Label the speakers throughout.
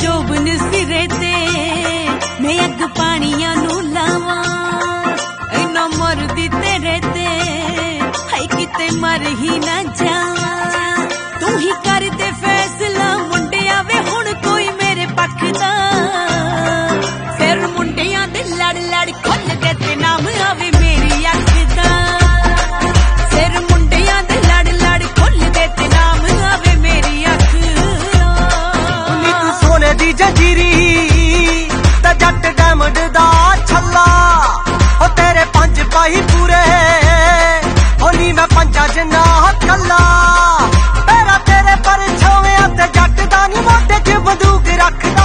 Speaker 1: जोबन सिरे ते मैं अग पानिया नू लावा इन्ना मरदी तेरे ते हाय किते मर ही ना जावा तू ही कर दे फैसला मुंडिया वे हुण कोई मेरे पक्ष दा फिर मुंडिया दे लड़ लड़ खुल दे ते नाम आवे मेरी अख दा फिर मुंडिया दे लड़ लड़ खुल दे ते नाम आवे मेरी अख
Speaker 2: नी तू सोने दी जंजीरी ते जट डायमंड दा छल्ला ओ तेरे पंज पाई पूरे ओ नी मैं पंजा जिन्ना कल्ला तेरा तेरे पर छावे ते जट दा नी मोटे च बंदूक रखदा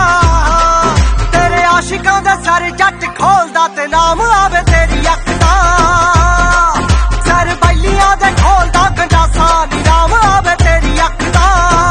Speaker 2: तेरे आशिकां दे सर जट खोलदा ते नाम आवे तेरी अख दा सर बैलियां दे खोलदा गंडासा नी नाम आवे तेरी अख दा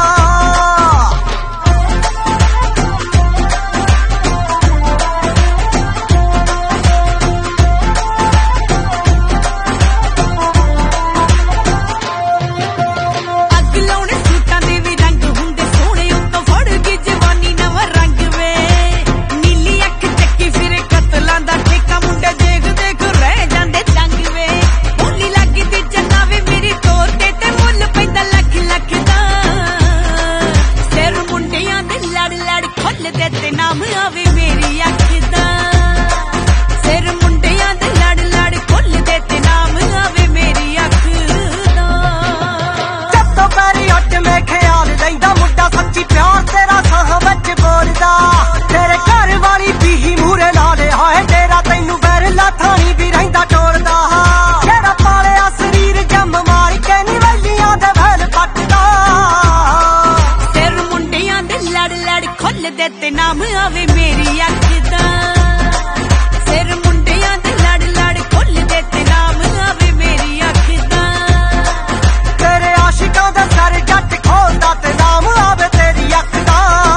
Speaker 1: नाम आवे मेरी अख दा सिर मुंडिया दे लड़ लड़ खुल दे ते नाम आवे मेरी अख दा
Speaker 2: जब तो पैरी हट में ख्याल लैंदा मुंडा सच्ची प्यार तेरा साह विच बोलदा तेरे घर वाली भी ही मूरे नाले हाय तेरा तैनू बैर लाथानी भी रहिंदा टोलदा जेड़ा पालिया शरीर जम मार के नी वैलियां दे वैल पटदा
Speaker 1: सिर मुंडिया दे लड़ लड़ खुल दे ते नाम आवे मेरी अख दा सिर मुंडिया दे लड़ लड़ खुल दे ते नाम आवे मेरी अख दा
Speaker 2: तेरे आशिकां दे सर जट खोलदा ते नाम आवे तेरी अख दा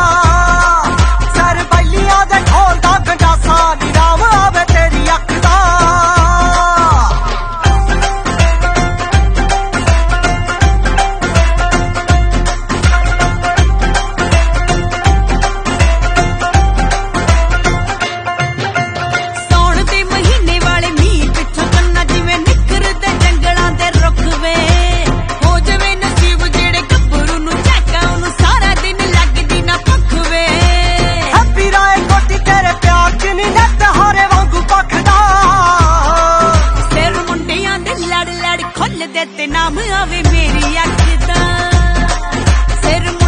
Speaker 2: सर बैलियां दे खोलदा गंडासा नी नाम आवे तेरी अख दा
Speaker 1: खुल दे ते नाम आवे मेरी अख दा सिर